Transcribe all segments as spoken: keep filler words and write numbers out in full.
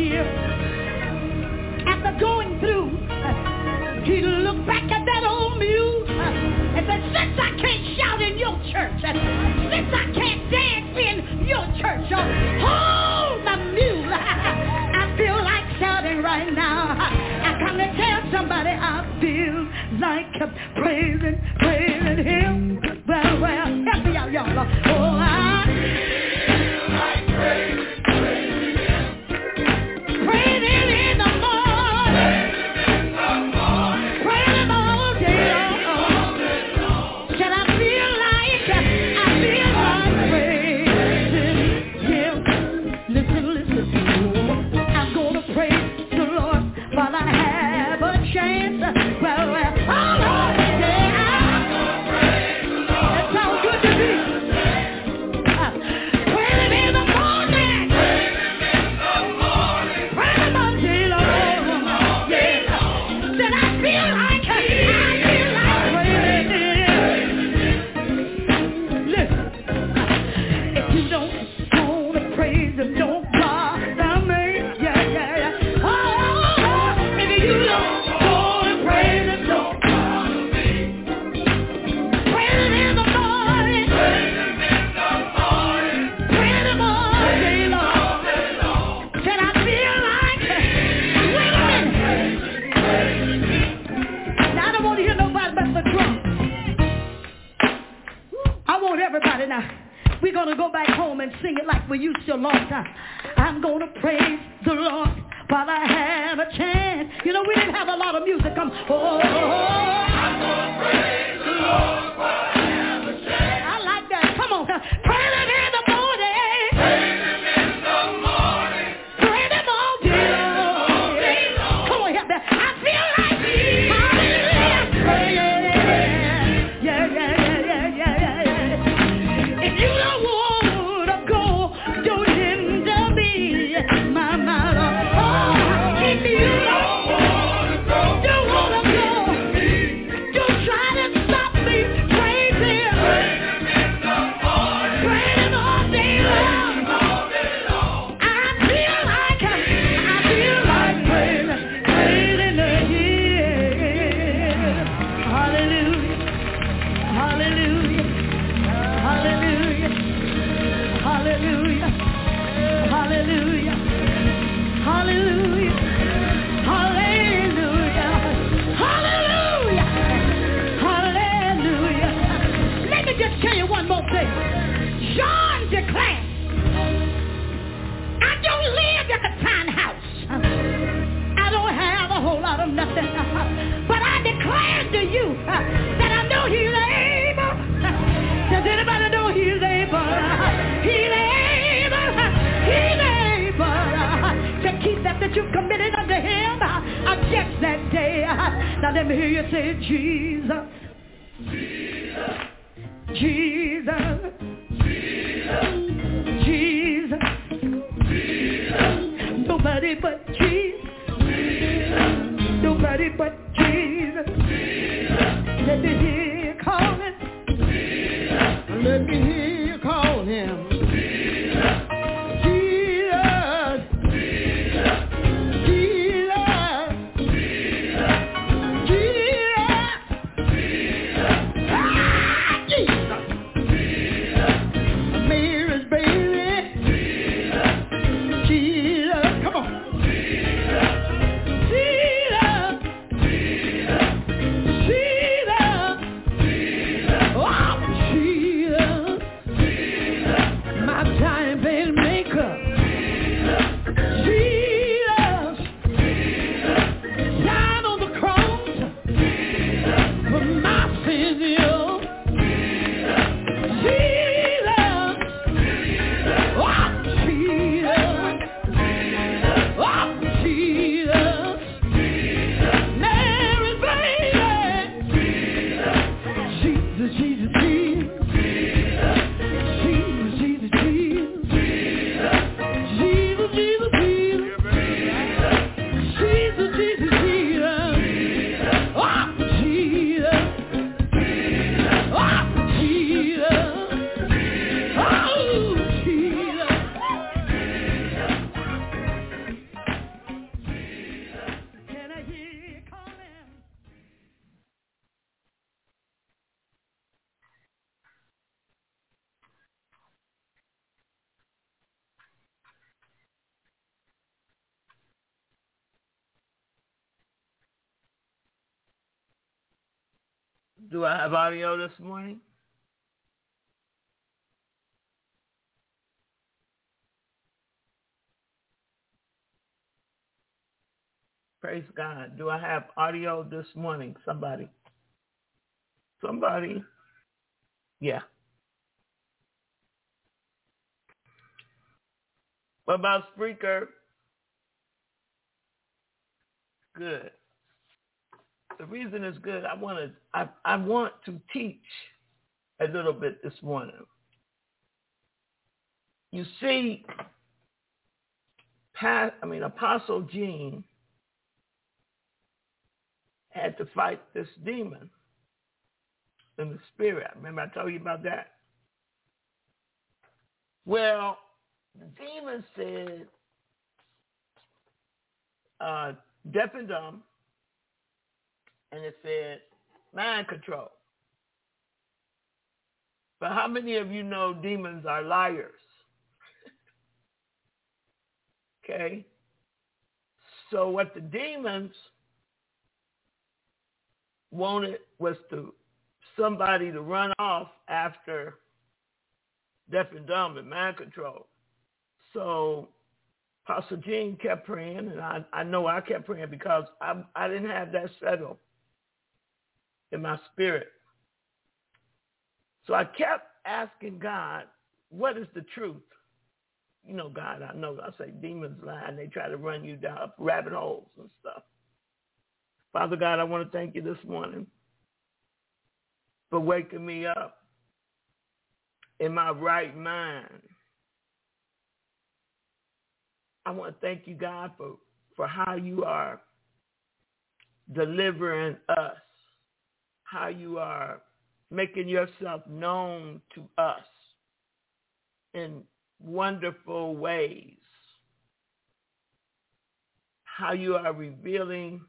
here. After going through, he looked back at that old mule and said, since I can't shout in your church, since I can't dance in your church, hold the mule. I feel like shouting right now. I come to tell somebody I feel like praising, praising him. Well, well, help me out, y'all. Oh, I feel like praising, praising him. Praising in the morning. Praising in the morning. Praising all day long. Said I feel like, I feel like praising him. Listen, listen. I'm going to praise the Lord while I have a chance. Well, well, oh Lord, yeah. That sounds good to me. Uh, praise in the morning. Praise in the morning. Praise all day long. Yeah. Said I feel like, I feel like praising. Listen, if you don't want to praise him, don't bother me. Yeah, yeah, yeah. Oh, if you don't want to praise him, don't bother me. Praise in the morning. Praise in the morning. Praise him all day long. Said I feel like, wait a minute. Now I don't want to hear nobody but the drum. I want everybody now. We're going to go back home and sing it like we used to a long time. I'm going to praise the Lord while I have a chance. You know, we didn't have a lot of music come. Oh, I'm going to praise the Lord while I have a chance. I like that. Come on. Praise him in the morning. Praise him in the morning. Praise him all day long. Come on, help me. I feel like hallelujah. Praise. Yeah, yeah, yeah, yeah, yeah, yeah. If you don't want to go, don't hinder me, my, my Lord. Oh, if you don't want to go, don't want to go, don't try to stop me. Praise him. Praise him in the morning. Praise him all day long. I feel like, I feel like praising, praising again. Hallelujah. Hallelujah. Hallelujah. Hallelujah. Hallelujah. Hallelujah. Hallelujah. Hallelujah. Hallelujah. Let me just tell you one more thing. John declared, I don't live in a tiny house. I don't have a whole lot of nothing. But I declare to you that I know he's able. Does anybody know he's able? He's able. He's able to keep that that you've committed unto him against that day. Now let me hear you say, Jesus. Jesus. Jesus. Jesus. Nobody but Jesus. Nobody but Jesus. Let me hear you calling. Let me hear you call him. Jesus. Jesus. Jesus. Jesus. Ah, Jesus. Mary's baby. Jesus. Come on. Do I have audio this morning? Praise God. Do I have audio this morning? Somebody. Somebody. Yeah. What about Spreaker? Good. The reason it's good, I want to I, I want to teach a little bit this morning. You see, Pat, I mean Apostle Gene had to fight this demon in the spirit. Remember I told you about that? Well, the demon said, uh, deaf and dumb, and it said mind control. But how many of you know demons are liars? Okay? So what the demons wanted was to somebody to run off after deaf and dumb and mind control. So Pastor Gene kept praying, and I, I know I kept praying because I, I didn't have that settled in my spirit. So I kept asking God, what is the truth? You know, God, I know, I say demons lie, and they try to run you down rabbit holes and stuff. Father God, I want to thank you this morning for waking me up in my right mind. I want to thank you, God, for, for how you are delivering us, how you are making yourself known to us in wonderful ways, how you are revealing,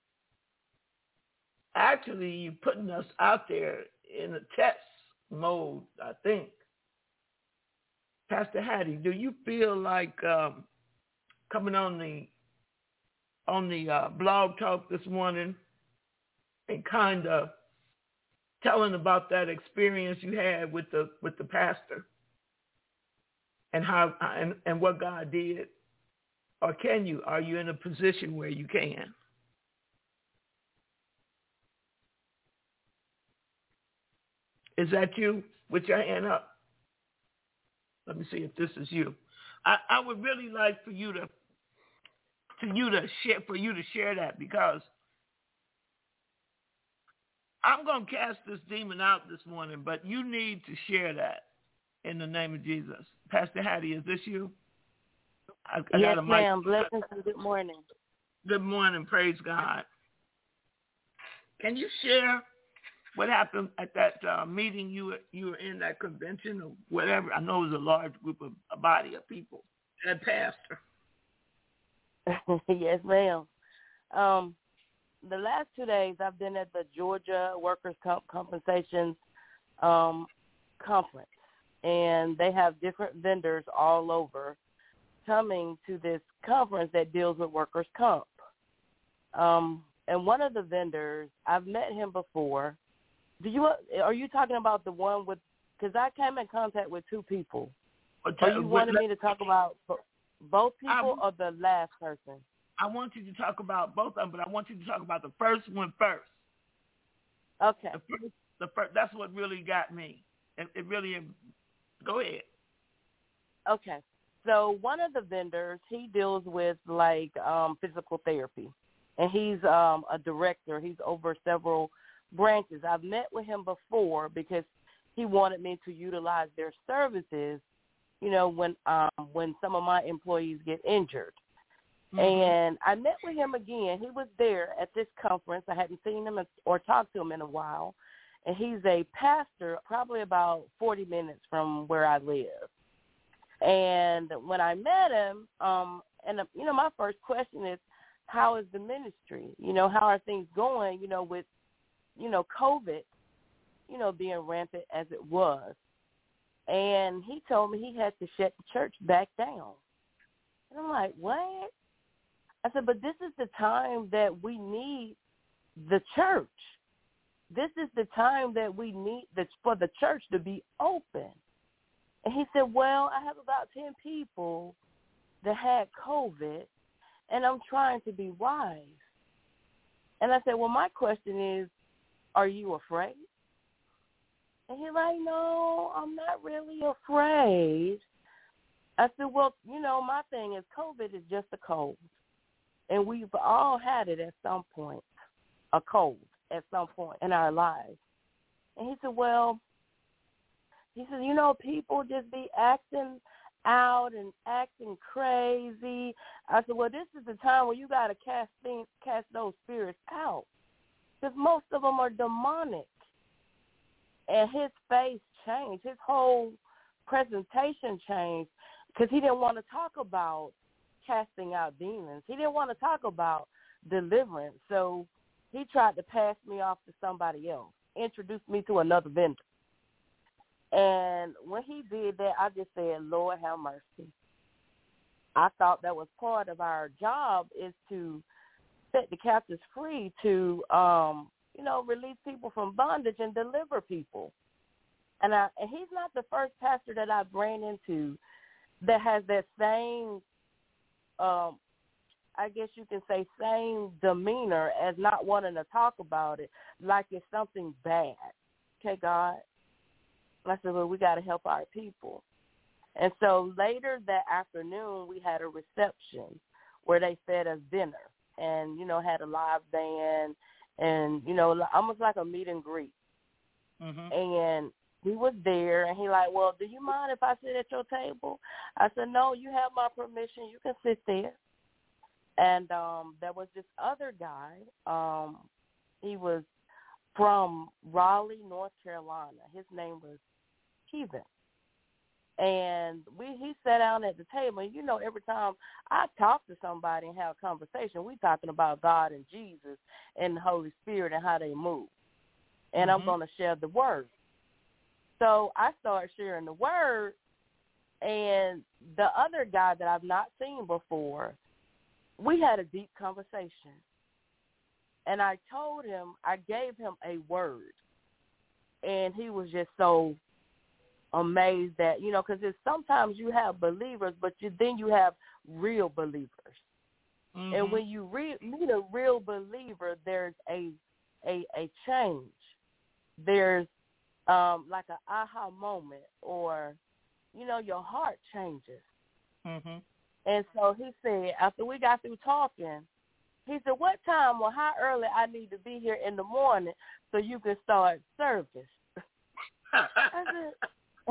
actually you putting us out there in a test mode, I think. Pastor Hattie, do you feel like um, coming on the on the uh, blog talk this morning and kind of telling about that experience you had with the with the pastor and how and, and what God did? Or can you? Are you in a position where you can? Is that you with your hand up? Let me see if this is you. I, I would really like for you to to you to share for you to share that, because I'm going to cast this demon out this morning, but you need to share that in the name of Jesus. Pastor Hattie, is this you? I, I yes, got a mic. ma'am. Blessings and good morning. Good morning. Praise God. Can you share what happened at that uh, meeting you were, you were in, that convention or whatever? I know it was a large group of a body of people. That pastor. Yes, ma'am. Um, the last two days I've been at the Georgia Workers' Comp Compensation um, Conference, and they have different vendors all over coming to this conference that deals with workers' comp. Um, and one of the vendors, I've met him before. Do you are you talking about the one with? Because I came in contact with two people. Okay, are you wanting me to talk about both people I, or the last person? I want you to talk about both of them, but I want you to talk about the first one first. Okay. The first, the first, that's what really got me. It, it really. Go ahead. Okay. So one of the vendors, he deals with like um, physical therapy, and he's um, a director. He's over several branches. I've met with him before because he wanted me to utilize their services, you know, when um, when some of my employees get injured. Mm-hmm. And I met with him again. He was there at this conference. I hadn't seen him or talked to him in a while. And he's a pastor probably about forty minutes from where I live. And when I met him, um, and, uh, you know, my first question is, how is the ministry? You know, how are things going, you know, with, you know, COVID, you know, being rampant as it was. And he told me he had to shut the church back down. And I'm like, what? I said, but this is the time that we need the church. this is the time that we need the, for the church to be open. And he said, well, I have about ten people that had COVID, and I'm trying to be wise. And I said, well, my question is, are you afraid? And he's like, no, I'm not really afraid. I said, well, you know, my thing is COVID is just a cold. And we've all had it at some point, a cold at some point in our lives. And he said, well, he said, you know, people just be acting out and acting crazy. I said, well, this is the time where you got to cast things, cast those spirits out, because most of them are demonic. And his face changed. His whole presentation changed because he didn't want to talk about casting out demons. He didn't want to talk about deliverance. So he tried to pass me off to somebody else, introduce me to another vendor. And when he did that, I just said, Lord, have mercy. I thought that was part of our job, is to set the captives free, to, um, you know, release people from bondage and deliver people. And, I, and he's not the first pastor that I've ran into that has that same, um, I guess you can say, same demeanor as not wanting to talk about it like it's something bad. Okay, God? I said, well, we got to help our people. And so later that afternoon, we had a reception where they fed us dinner and, you know, had a live band and, you know, almost like a meet and greet. Mm-hmm. And we was there, and he like, well, do you mind if I sit at your table? I said, no, you have my permission. You can sit there. And um, there was this other guy. Um, he was from Raleigh, North Carolina. His name was Heathen. And we he sat down at the table, and, you know, every time I talk to somebody and have a conversation, we talking about God and Jesus and the Holy Spirit and how they move. And mm-hmm. I'm going to share the word. So I started sharing the word, and the other guy that I've not seen before, we had a deep conversation. And I told him, I gave him a word, and he was just so amazed that, you know, because sometimes you have believers, but you, then you have real believers. Mm-hmm. And when you re- meet a real believer, there's a a, a change. There's um, like an aha moment, or, you know, your heart changes. Mm-hmm. And so he said, after we got through talking, he said, what time or how early I need to be here in the morning so you can start service? I said,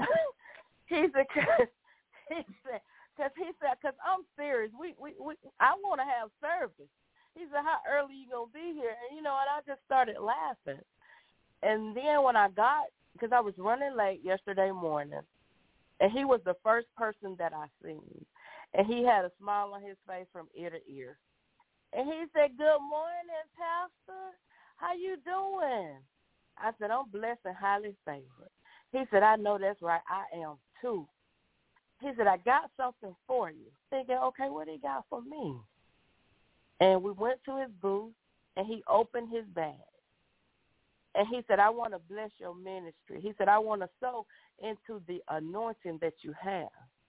he said, cause, he said, because he said, because I'm serious. We, we, we, I want to have service. He said, how early you going to be here? And, you know, and I just started laughing. And then when I got, because I was running late yesterday morning, and he was the first person that I seen. And he had a smile on his face from ear to ear. And he said, good morning, Pastor. How you doing? I said, I'm blessed and highly favored. He said, I know that's right. I am too. He said, I got something for you. Thinking, okay, what he got for me? And we went to his booth, and he opened his bag. And he said, I want to bless your ministry. He said, I want to sow into the anointing that you have.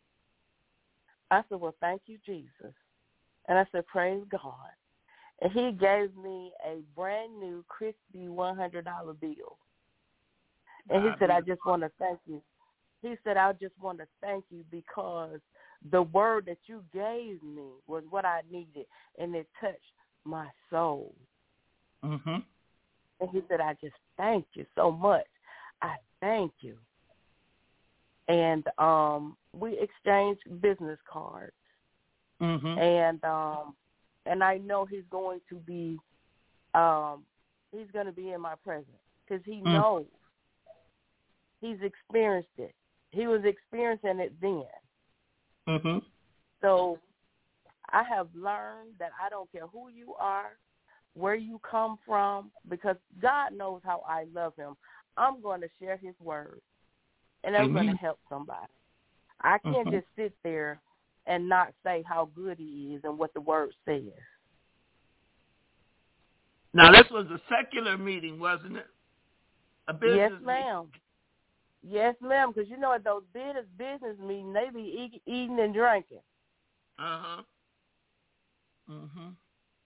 I said, well, thank you, Jesus. And I said, praise God. And he gave me a brand new crispy one hundred dollar bill. And he said, I just want to thank you. He said, I just want to thank you because the word that you gave me was what I needed, and it touched my soul. Mm-hmm. And he said, I just thank you so much. I thank you. And um, we exchanged business cards. Mm-hmm. And um, and I know he's going to be, um, he's going to be in my presence because he mm. knows. He's experienced it. He was experiencing it then. Mm-hmm. So I have learned that I don't care who you are, where you come from, because God knows how I love him. I'm going to share his word, and I'm mm-hmm. going to help somebody. I can't mm-hmm. just sit there and not say how good he is and what the word says. Now, this was a secular meeting, wasn't it? A business yes, meeting. ma'am. Yes, ma'am. Because you know at those business business meetings, they be eat, eating and drinking. Uh huh. Mhm.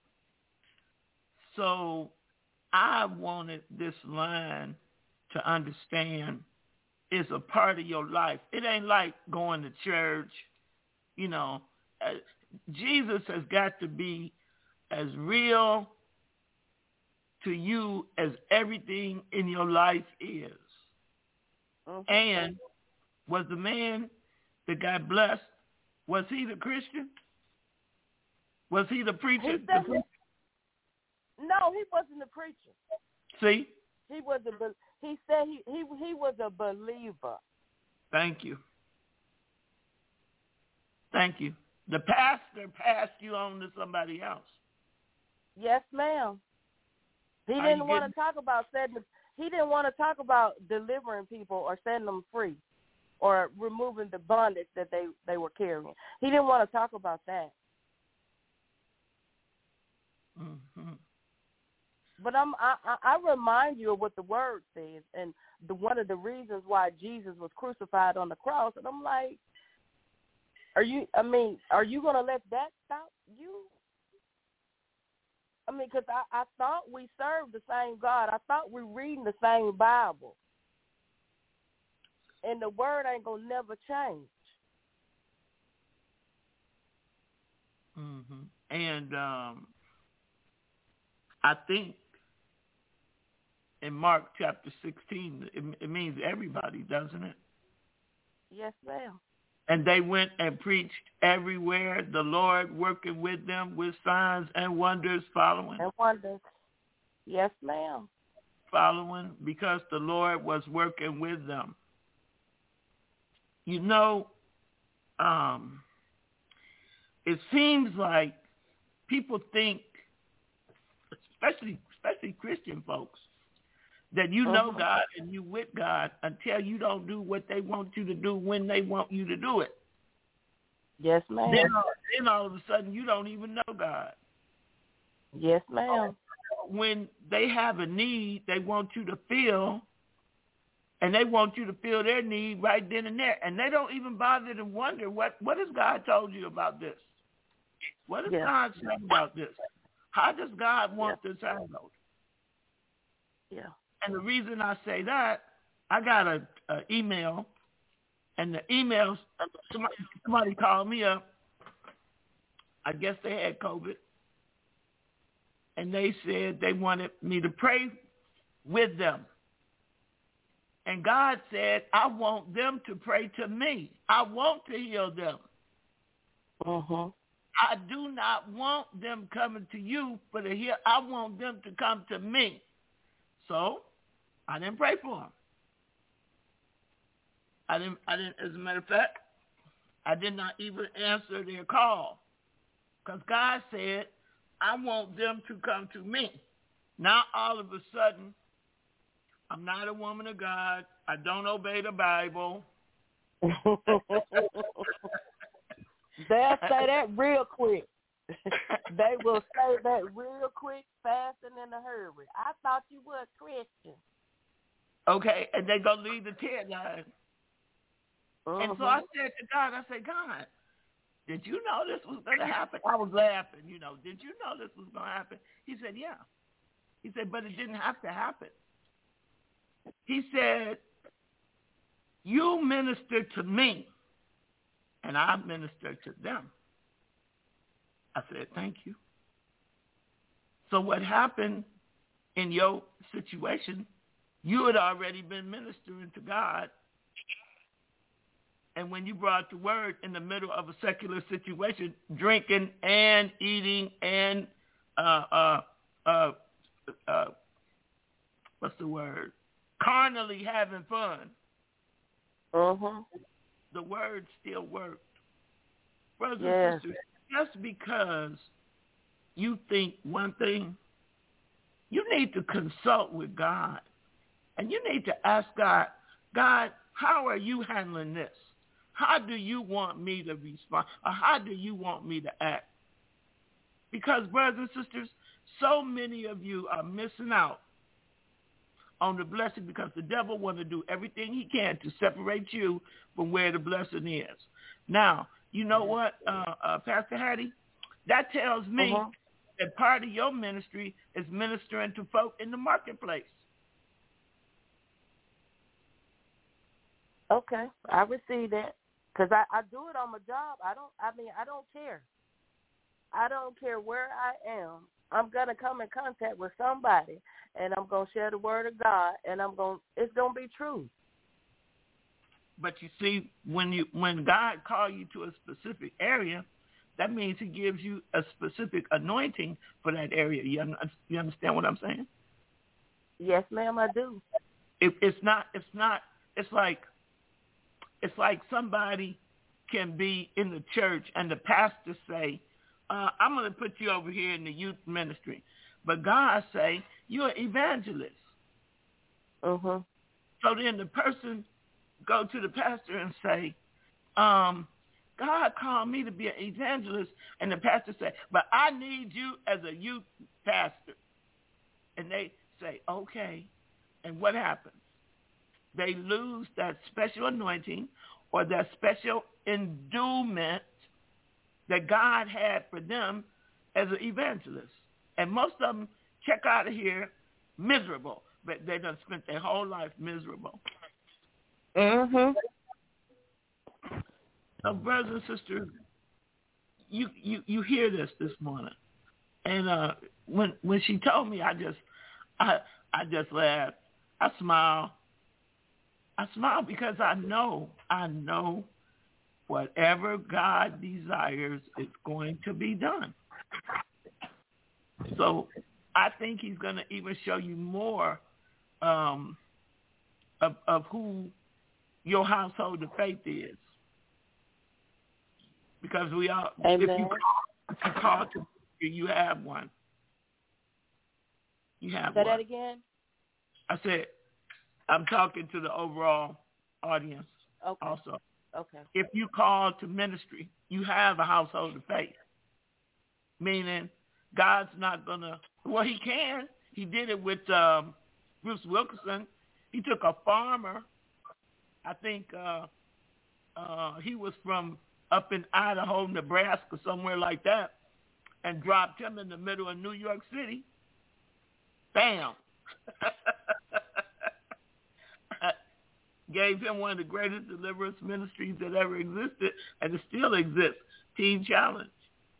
So I wanted this line to understand is a part of your life. It ain't like going to church, you know. Uh, Jesus has got to be as real to you as everything in your life is. Mm-hmm. And was the man that got blessed, was he the Christian? Was he the preacher? He The said, pre- no, he wasn't a preacher. See? He was a. be- He said he he he was a believer. Thank you. Thank you. The pastor passed you on to somebody else. Yes, ma'am. He Are didn't you want getting- to talk about setting. He didn't want to talk about delivering people or setting them free, or removing the bondage that they they were carrying. He didn't want to talk about that. Mm-hmm. But I'm, I, I remind you of what the word says, and the one of the reasons why Jesus was crucified on the cross. And I'm like, are you? I mean, are you going to let that stop you? I mean, because I, I thought we served the same God. I thought we reading the same Bible, and the word ain't gonna never change. Mm-hmm. And um, I think in Mark chapter sixteen, it, it means everybody, doesn't it? Yes, ma'am. And they went and preached everywhere, the Lord working with them with signs and wonders following. And wonders. Yes, ma'am. Following because the Lord was working with them. You know, um, it seems like people think, especially especially Christian folks, that you know Uh-huh. God and you with God until you don't do what they want you to do when they want you to do it. Yes, ma'am. Then, then all of a sudden you don't even know God. Yes, ma'am. When they have a need they want you to fill, and they want you to fill their need right then and there, and they don't even bother to wonder, what, what has God told you about this? What has Yes. God said about this? How does God want Yeah. this handled? Yeah. And the reason I say that, I got a, a email, and the emails, somebody, somebody called me up. I guess they had COVID, and they said they wanted me to pray with them. And God said, I want them to pray to me. I want to heal them. Uh-huh. I do not want them coming to you for the heal. I want them to come to me. So I didn't pray for them. I didn't. I didn't. As a matter of fact, I did not even answer their call, because God said, I want them to come to me. Now all of a sudden, I'm not a woman of God. I don't obey the Bible. They'll say that real quick. They will say that real quick, fast, and in a hurry. I thought you were a Christian. Okay, and they go leave the tent line. Uh-huh. And so I said to God, I said, God, did you know this was going to happen? I was laughing, you know. Did you know this was going to happen? He said, yeah. He said, but it didn't have to happen. He said, you minister to me, and I minister to them. I said, thank you. So what happened in your situation, you had already been ministering to God. And when you brought the word in the middle of a secular situation, drinking and eating and, uh, uh, uh, uh, what's the word? Carnally having fun. Uh-huh. The word still worked. Brothers Yes. and sisters, just because you think one thing, you need to consult with God. And you need to ask God, God, how are you handling this? How do you want me to respond? Or how do you want me to act? Because, brothers and sisters, so many of you are missing out on the blessing because the devil want to do everything he can to separate you from where the blessing is. Now, you know what, uh, uh, Pastor Hattie? That tells me uh-huh. that part of your ministry is ministering to folk in the marketplace. Okay, I receive that because I, I do it on my job. I don't. I mean, I don't care. I don't care where I am. I'm gonna come in contact with somebody, and I'm gonna share the word of God, and I'm gonna. It's gonna be true. But you see, when you when God calls you to a specific area, that means He gives you a specific anointing for that area. You, you understand what I'm saying? Yes, ma'am, I do. It, it's not. It's not. It's like. It's like somebody can be in the church and the pastor say, uh, I'm going to put you over here in the youth ministry. But God say, you're an evangelist. Uh-huh. So then the person go to the pastor and say, um, God called me to be an evangelist. And the pastor say, but I need you as a youth pastor. And they say, okay. And what happens? They lose that special anointing or that special endowment that God had for them as an evangelist. And most of them check out of here miserable, but they done spent their whole life miserable. Mm-hmm. So, brothers and sisters, you, you, you hear this this morning. And uh, when when she told me, I just I I just laughed. I smiled. I smile because I know, I know whatever God desires is going to be done. So I think He's going to even show you more um, of, of who your household of faith is. Because we are, if you, if you call to, you have one. You have Say one. that again? I said, I'm talking to the overall audience okay. also. Okay. If you call to ministry, you have a household of faith. Meaning God's not going to, well, He can. He did it with um, Bruce Wilkinson. He took a farmer, I think uh, uh, he was from up in Idaho, Nebraska, somewhere like that, and dropped him in the middle of New York City. Bam. Gave him one of the greatest deliverance ministries that ever existed, and it still exists, Teen Challenge.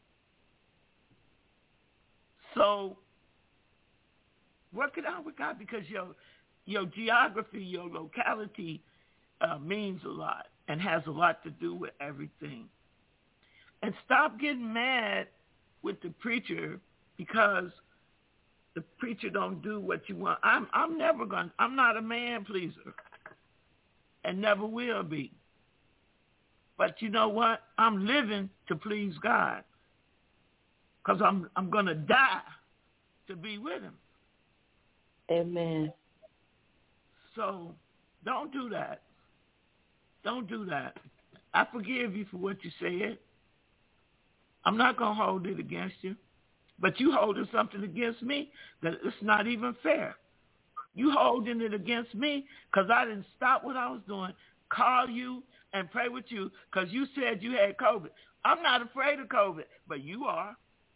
So work it out with God because your your geography, your locality uh, means a lot and has a lot to do with everything. And stop getting mad with the preacher because the preacher don't do what you want. I'm I'm never going. I'm not a man pleaser. And never will be. But you know what? I'm living to please God. Because I'm I'm going to die to be with Him. Amen. So don't do that. Don't do that. I forgive you for what you said. I'm not going to hold it against you. But you holding something against me that it's not even fair. You holding it against me because I didn't stop what I was doing, call you and pray with you because you said you had COVID. I'm not afraid of COVID, but you are.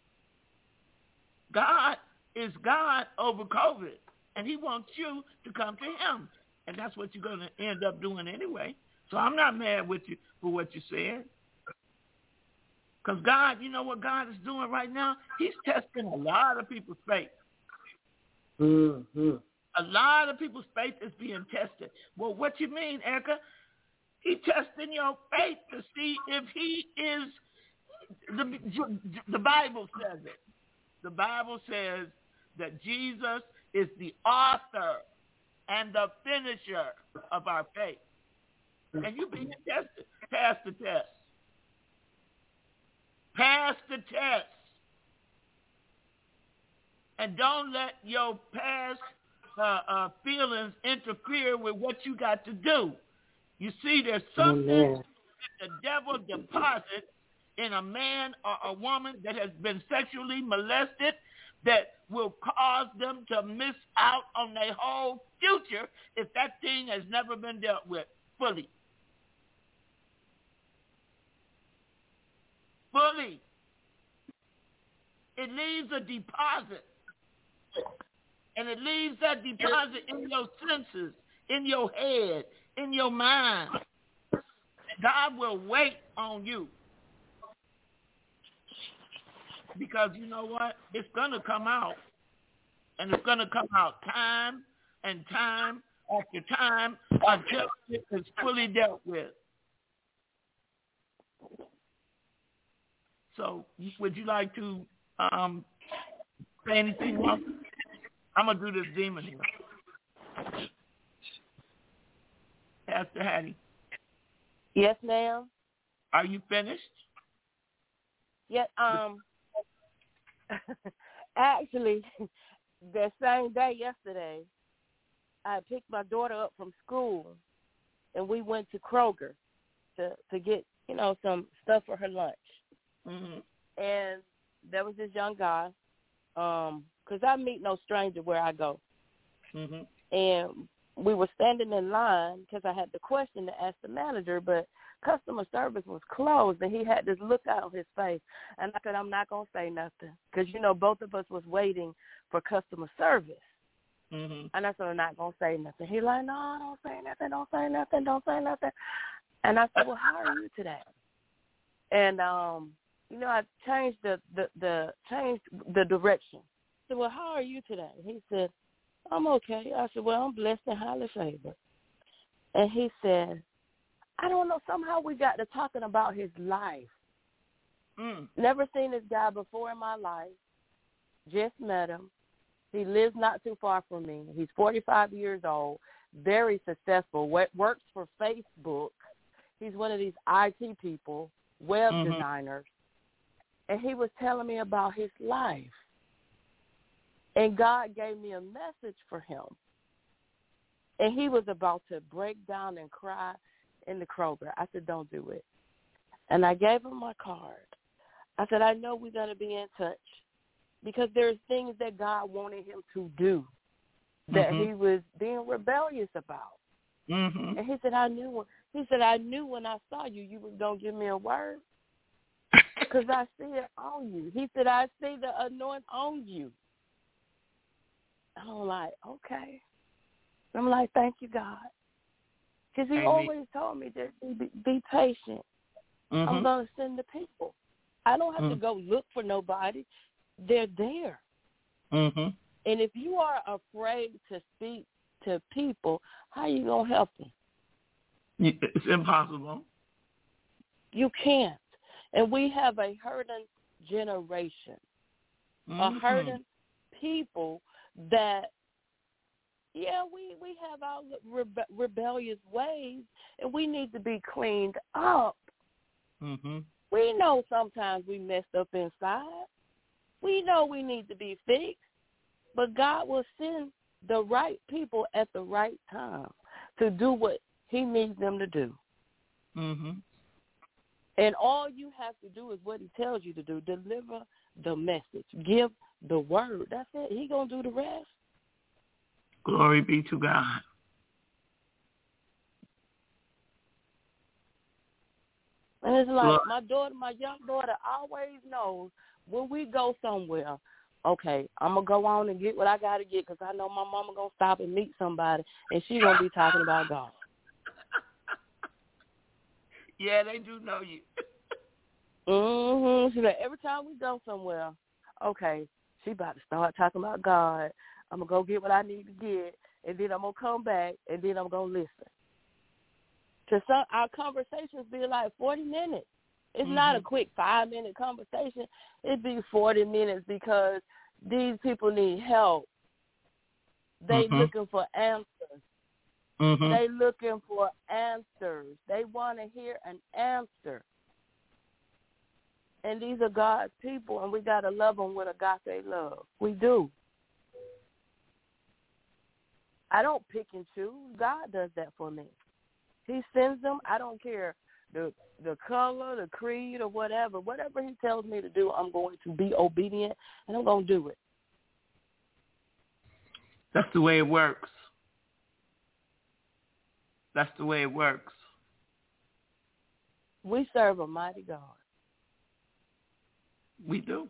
God is God over COVID, and He wants you to come to Him, and that's what you're going to end up doing anyway. So I'm not mad with you for what you said. Because God, you know what God is doing right now? He's testing a lot of people's faith. Mm-hmm. A lot of people's faith is being tested. Well, what you mean, Erica? He's testing your faith to see if He is, the, the Bible says it. The Bible says that Jesus is the author and the finisher of our faith. And you're being tested. Pass the test. Pass the test. And don't let your past uh, uh, feelings interfere with what you got to do. You see, there's something Amen. that the devil deposits in a man or a woman that has been sexually molested that will cause them to miss out on their whole future if that thing has never been dealt with fully. Fully. It leaves a deposit. And it leaves that deposit in your senses, in your head, in your mind. God will wait on you. Because you know what? It's going to come out. And it's going to come out time and time after time until it is fully dealt with. So would you like to um, say anything else? I'm going to do this demon here. Pastor Hattie. Yes, ma'am. Are you finished? Yes, um, actually, the same day yesterday, I picked my daughter up from school, and we went to Kroger to, to get, you know, some stuff for her lunch. Mm-hmm. And there was this young guy, um, because I meet no stranger where I go. Mm-hmm. And we were standing in line because I had the question to ask the manager, but customer service was closed, and he had this look out on his face. And I said, I'm not going to say nothing because, you know, both of us was waiting for customer service. Mm-hmm. And I said, I'm not going to say nothing. He like, no, don't say nothing, don't say nothing, don't say nothing. And I said, well, how are you today? And, um, you know, I changed the, the, the, changed the direction. I said, well, how are you today? He said, I'm okay. I said, well, I'm blessed and highly favored. And he said, I don't know, somehow we got to talking about his life. Mm. Never seen this guy before in my life. Just met him. He lives not too far from me. He's forty-five years old, very successful, works for Facebook. He's one of these I T people, web mm-hmm. designers. And he was telling me about his life. And God gave me a message for him. And he was about to break down and cry in the Kroger. I said, don't do it. And I gave him my card. I said, I know we're going to be in touch because there's things that God wanted him to do that mm-hmm. he was being rebellious about. Mm-hmm. And he said, I knew when, he said, I knew when I saw you, you was going to give me a word because I see it on you. He said, I see the anointing on you. I'm like, okay. I'm like, thank you, God. Because he Amen. always told me, just be, be patient. Mm-hmm. I'm going to send the people. I don't have mm-hmm. to go look for nobody. They're there. Mm-hmm. And if you are afraid to speak to people, how are you going to help them? It's impossible. You can't. And we have a hurting generation, mm-hmm. a hurting people that, yeah, we, we have our rebe- rebellious ways, and we need to be cleaned up. Mm-hmm. We know sometimes we messed up inside. We know we need to be fixed, but God will send the right people at the right time to do what he needs them to do. Mm-hmm. And all you have to do is what he tells you to do. Deliver the message. Give the word. That's it. He going to do the rest. Glory be to God. And it's like Glory. my daughter, my young daughter always knows when we go somewhere, okay, I'm going to go on and get what I got to get because I know my mama going to stop and meet somebody, and she going to be talking about God. Yeah, they do know you. Mm-hmm. She's like, every time we go somewhere, okay, she about to start talking about God. I'm going to go get what I need to get, and then I'm going to come back, and then I'm going to listen. Because our conversations be like forty minutes. It's mm-hmm. not a quick five-minute conversation. It'd be forty minutes because these people need help. They mm-hmm. looking for answers. Mm-hmm. They looking for answers. They want to hear an answer. And these are God's people, and we got to love them with agape love. We do. I don't pick and choose. God does that for me. He sends them. I don't care the the color, the creed, or whatever. Whatever he tells me to do, I'm going to be obedient, and I'm going to do it. That's the way it works. That's the way it works. We serve a mighty God. We do.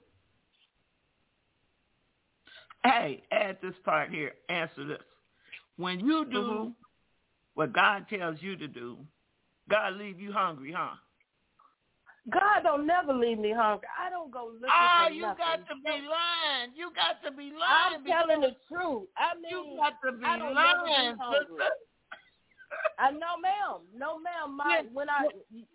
Hey, add this part here. Answer this. When you do mm-hmm. what God tells you to do, God leave you hungry, huh? God don't never leave me hungry. I don't go looking oh, for you nothing. got to be lying. You got to be lying. I'm telling the truth. I mean, you got to be I don't lying, never be sister. I no, ma'am. No, ma'am. My, when I...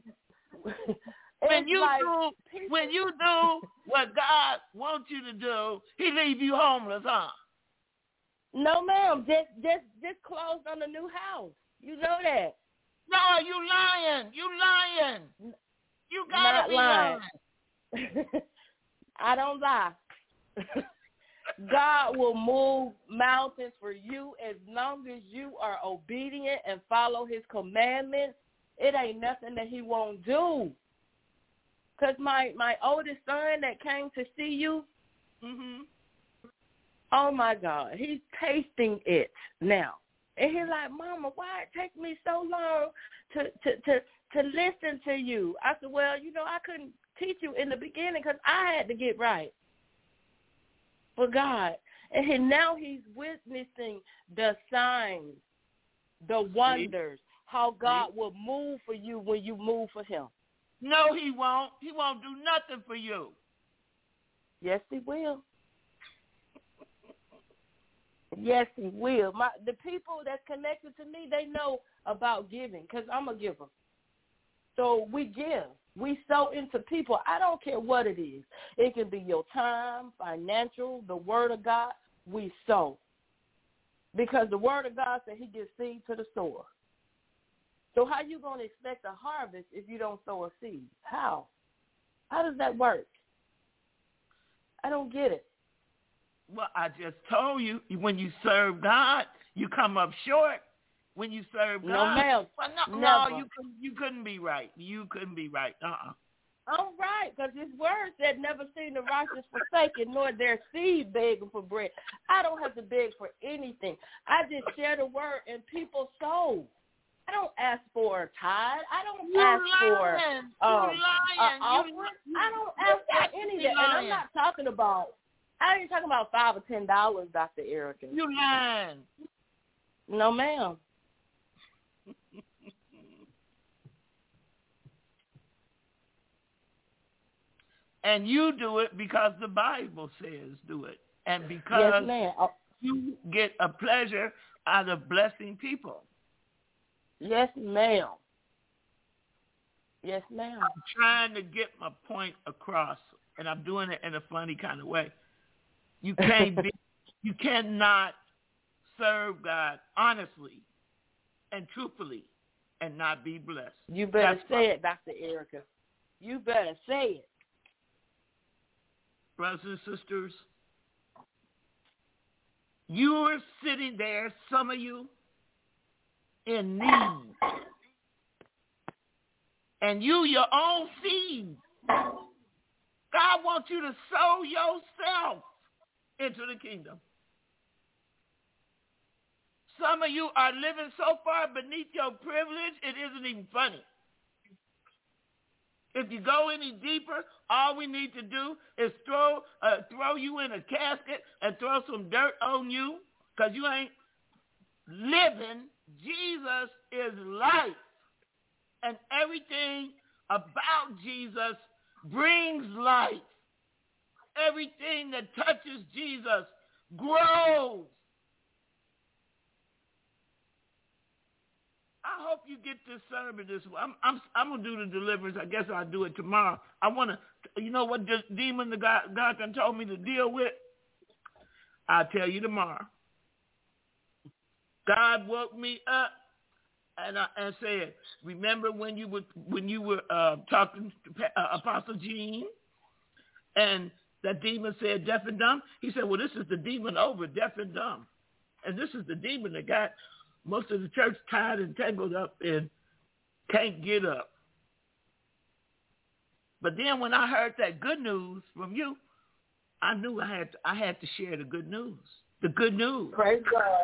when you like do people, when you do what God wants you to do, He leave you homeless, huh? No, ma'am. Just just just closed on a new house. You know that. No, you lying. You lying. You gotta Not be lying. lying. I don't lie. God will move mountains for you as long as you are obedient and follow His commandments. It ain't nothing that He won't do. Because my, my oldest son that came to see you, mm-hmm. oh, my God, he's tasting it now. And he's like, Mama, why it take me so long to, to, to, to listen to you? I said, well, you know, I couldn't teach you in the beginning because I had to get right for God. And he, now he's witnessing the signs, the wonders, how God will move for you when you move for Him. No, He won't. He won't do nothing for you. Yes, He will. Yes, He will. My the people that's connected to me, they know about giving because I'm a giver. So we give. We sow into people. I don't care what it is. It can be your time, financial, the Word of God. We sow. Because the Word of God said He gives seed to the sower. So how you going to expect a harvest if you don't sow a seed? How? How does that work? I don't get it. Well, I just told you, when you serve God, you come up short. When you serve God, no, ma'am. Well, no, Never. no, you couldn't. You couldn't be right. You couldn't be right. Uh-uh. I'm right, because His word said, "Never seen the righteous forsaken, nor their seed begging for bread." I don't have to beg for anything. I just share the word, and people sow. I don't ask for a tithe. I don't You're ask lying. for um, You're lying. You, I don't ask for any of that, and I'm not talking about. I ain't talking about five or ten dollars, Doctor Erica. You lying. No, ma'am. And you do it because the Bible says do it, and because yes, ma'am. Oh. you get a pleasure out of blessing people. Yes, ma'am. Yes, ma'am. I'm trying to get my point across, and I'm doing it in a funny kind of way. You can't be, you cannot serve God honestly and truthfully and not be blessed. You better That's say it, Doctor Erica. You better say it. Brothers and sisters, you're sitting there, some of you, in need. And you, your own seed. God wants you to sow yourself into the kingdom. Some of you are living so far beneath your privilege, it isn't even funny. If you go any deeper, all we need to do is throw uh, throw you in a casket and throw some dirt on you because you ain't living. Jesus is life. And everything about Jesus brings life. Everything that touches Jesus grows. I hope you get this sermon this way. I'm, I'm, I'm going to do the deliverance. I guess I'll do it tomorrow. I want to, you know what this demon the God, God done told me to deal with? I'll tell you tomorrow. God woke me up and, I, and said, remember when you were, when you were uh, talking to uh, Apostle Jean and that demon said deaf and dumb? He said, well, this is the demon over deaf and dumb. And this is the demon that got most of the church tied and tangled up and can't get up. But then when I heard that good news from you, I knew I had to, I had to share the good news. The good news. Praise God.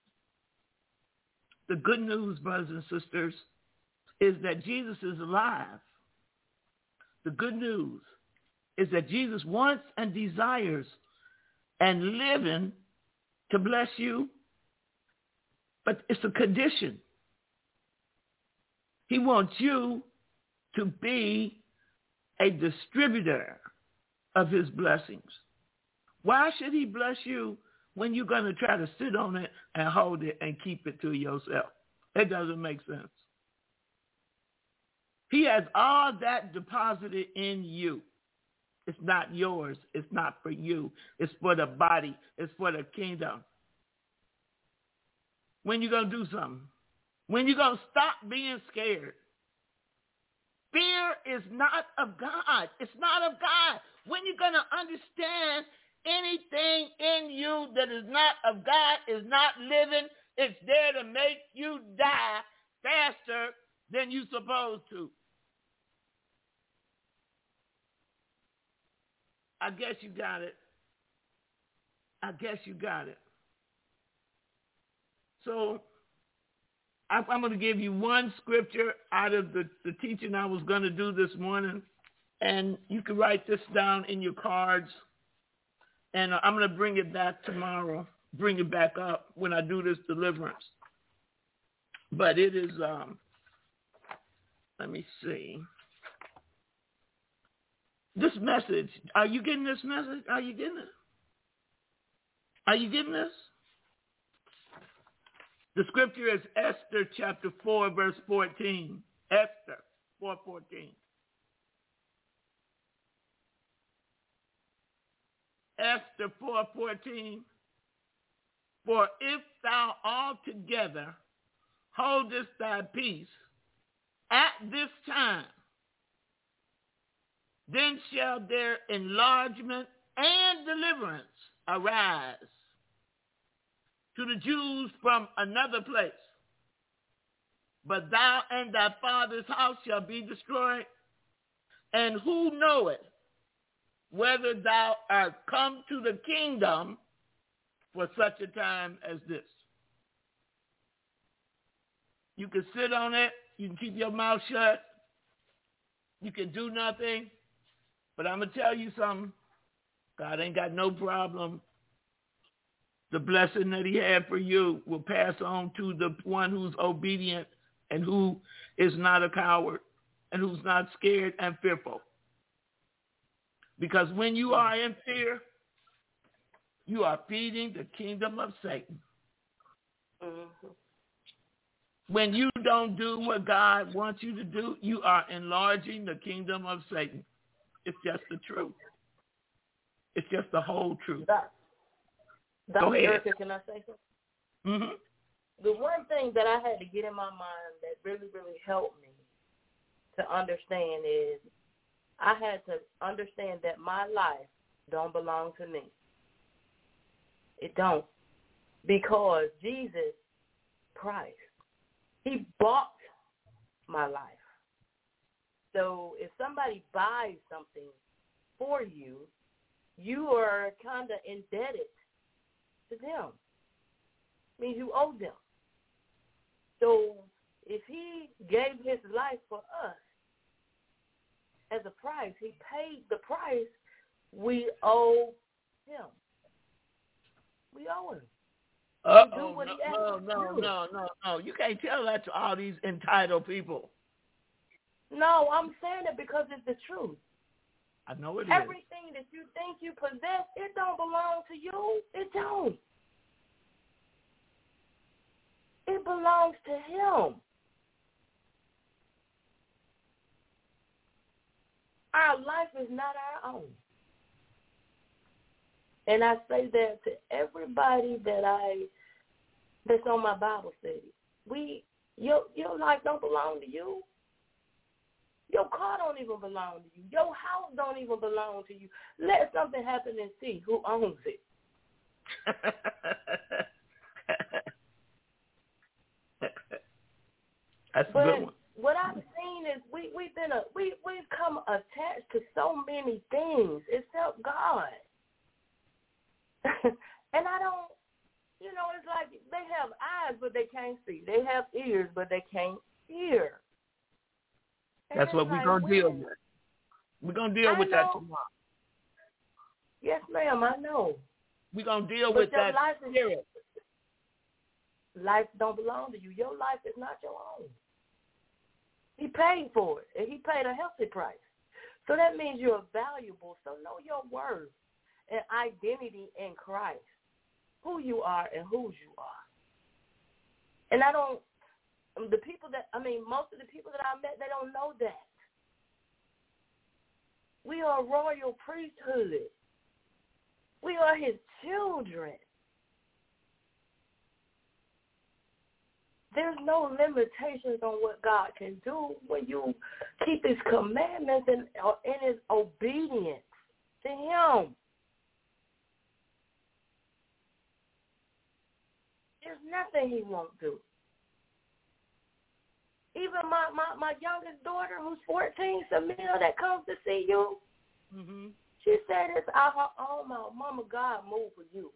The good news, brothers and sisters, is that Jesus is alive. The good news is that Jesus wants and desires and living to bless you, but it's a condition. He wants you to be a distributor of his blessings. Why should he bless you when you're going to try to sit on it and hold it and keep it to yourself? It doesn't make sense. He has all that deposited in you. It's not yours. It's not for you. It's for the body. It's for the kingdom. When you going to do something? When you going to stop being scared? Fear is not of God. It's not of God. When you're going to understand anything in you that is not of God is not living, it's there to make you die faster than you're supposed to. I guess you got it. I guess you got it. So I'm going to give you one scripture out of the, the teaching I was going to do this morning, and you can write this down in your cards, and I'm going to bring it back tomorrow, bring it back up when I do this deliverance. But it is, um, let me see. This message, are you getting this message? Are you getting it? Are you getting this? The scripture is Esther chapter four, verse fourteen. Esther four fourteen. Esther four fourteen. For if thou altogether holdest thy peace at this time, then shall their enlargement and deliverance arise to the Jews from another place. But thou and thy father's house shall be destroyed. And who knoweth whether thou art come to the kingdom for such a time as this? You can sit on it. You can keep your mouth shut. You can do nothing. But I'm going to tell you something. God ain't got no problem. The blessing that he had for you will pass on to the one who's obedient and who is not a coward and who's not scared and fearful. Because when you are in fear, you are feeding the kingdom of Satan. Mm-hmm. When you don't do what God wants you to do, you are enlarging the kingdom of Satan. It's just the truth. It's just the whole truth. That, Go ahead. Erica, can I say something? Mm-hmm. The one thing that I had to get in my mind that really, really helped me to understand is I had to understand that my life don't belong to me. It don't. Because Jesus Christ, he bought my life. So if somebody buys something for you, you are kind of indebted to them. It means you owe them. So if he gave his life for us as a price, he paid the price, we owe him. We owe him. Uh-oh, no, no, no, no, no, no. You can't tell that to all these entitled people. No, I'm saying it because it's the truth. I know it Everything is. that you think you possess, it don't belong to you. It don't. It belongs to him. Our life is not our own. And I say that to everybody that I that's on my Bible study. We your your life don't belong to you. Your car don't even belong to you. Your house don't even belong to you. Let something happen and see who owns it. That's but a good one. What I've seen is we we've been a we we've come attached to so many things except God. And I don't you know, it's like they have eyes, but they can't see. They have ears, but they can't hear. And that's what we're like, going to deal when, with. We're going to deal I with know, that tomorrow. Yes, ma'am, I know. We're going to deal but with that life is, spirit. Life don't belong to you. Your life is not your own. He paid for it, and he paid a healthy price. So that means you're valuable. So know your worth and identity in Christ, who you are and whose you are. And I don't, the people that, I mean, most of the people that I met, they don't know that. We are a royal priesthood. We are his children. There's no limitations on what God can do when you keep his commandments and in his obedience to him. There's nothing he won't do. Even my, my, my youngest daughter, who's fourteen, Samira, that comes to see you, mm-hmm. she said it's out her own mouth. Mama, God moved for you.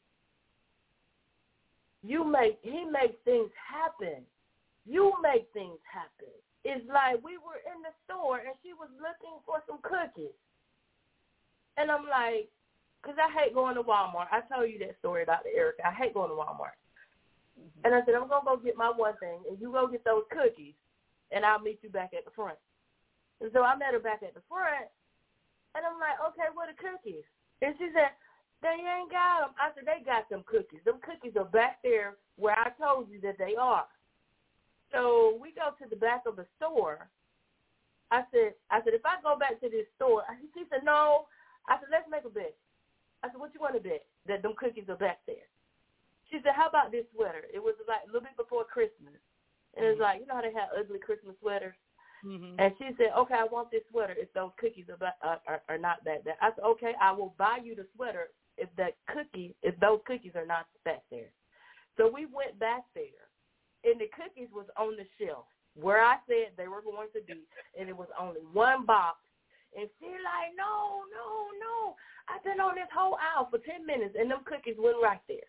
You make, he makes things happen. You make things happen. It's like we were in the store and she was looking for some cookies. And I'm like, because I hate going to Walmart. I told you that story, Doctor Erica. I hate going to Walmart. Mm-hmm. And I said, I'm going to go get my one thing, and you go get those cookies, and I'll meet you back at the front. And so I met her back at the front, and I'm like, okay, what are cookies? And she said, they ain't got them. I said, they got them cookies. Them cookies are back there where I told you that they are. So we go to the back of the store. I said, I said, if I go back to this store, she said, no. I said, let's make a bet. I said, what you want to bet? That them cookies are back there. She said, how about this sweater? It was like a little bit before Christmas. And it was like, you know how they have ugly Christmas sweaters? Mm-hmm. And she said, okay, I want this sweater if those cookies are, back, are, are, are not back there. I said, okay, I will buy you the sweater if that cookie, if those cookies are not back there. So we went back there, and the cookies was on the shelf where I said they were going to be, and it was only one box. And she like, no, no, no. I've been on this whole aisle for ten minutes, and them cookies went right there.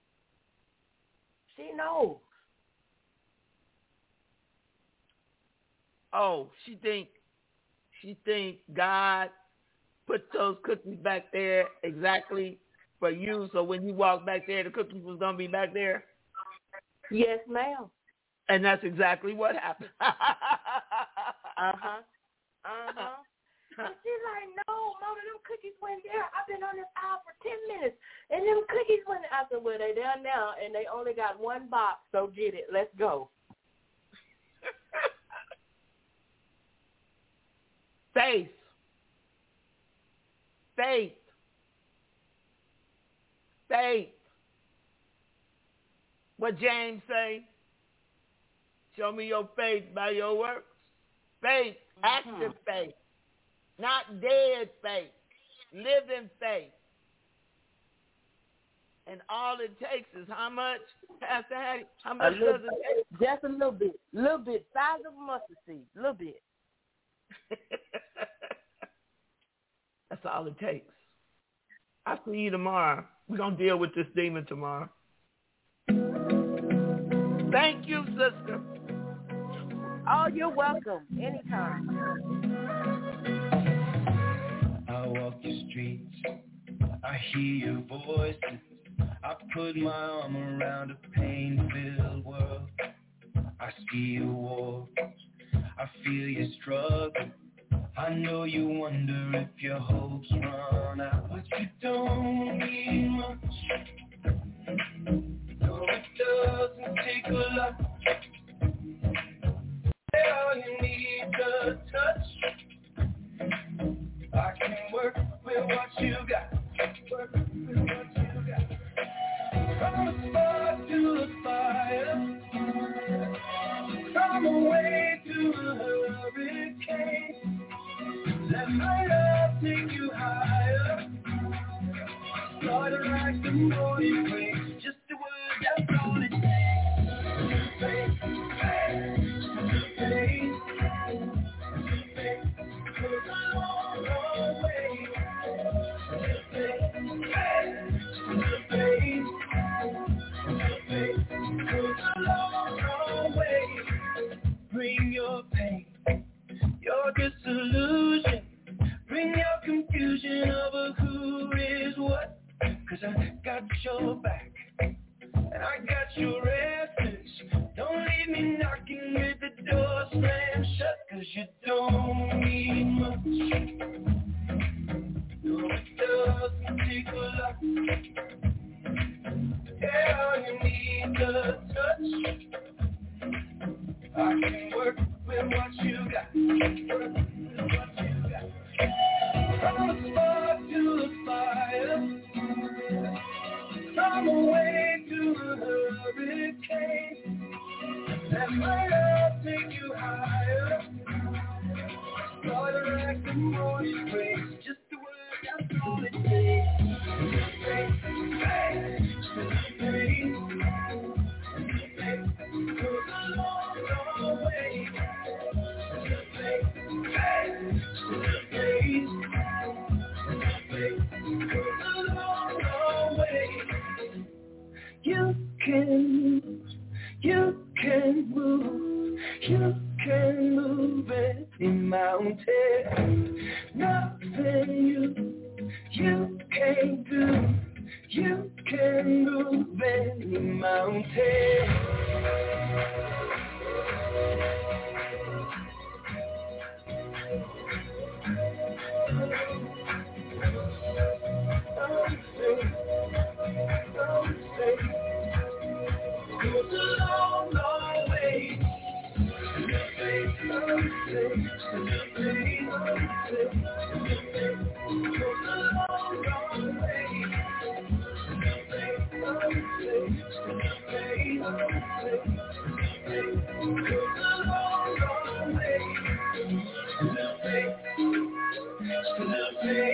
She knows. Oh, she think, she think God put those cookies back there exactly for you, so when you walk back there, the cookies was going to be back there? Yes, ma'am. And that's exactly what happened. uh-huh. Uh-huh. And she's like, no, Mama, them cookies went there. I've been on this aisle for ten minutes, and them cookies went there. I said, well, they there now, and they only got one box, so get it. Let's go. Faith. Faith. Faith. What James say? Show me your faith by your works. Faith, mm-hmm. Active faith, not dead faith, living faith. And all it takes is how much, Pastor Hattie? How much little, does it take? Just a little bit. A little bit. Size of a mustard seed. A little bit. That's all it takes. I'll see you tomorrow. We're going to deal with this demon tomorrow. Thank you, sister. Oh, you're welcome. Anytime. I walk the streets. I hear your voices. I put my arm around a pain-filled world. I see your walls. I feel your struggle. I know you wonder if your hopes run out, but you don't need much. No, it doesn't take a lot. All you need is a touch. I can work with what you got. Work with what you got. From the spark to the fire. From away to the hurricane. That might have take you higher. Started like the morning rain. Just the word that's all it takes. Faith, faith, faith, faith, goes a long, long way. Faith, faith, faith, your back, and I got your answers. Don't leave me knocking with the door slammed shut, cause you don't need much. No, it doesn't take a lot. Yeah, all you need is a touch. I can work with what you got. Work with what you got. From a spark to a fire, from a wave to a hurricane. Let my love take you higher. Started like the morning rain. Just the word, that's all it takes. Hey, hey, hey. Goes a long, long way. Hey, hey, hey. Goes a long, long way. You can move, you can move, you can move any mountain. Nothing you, you can't do. You can move any mountain. Goes a long, long way. Goes a long, long way.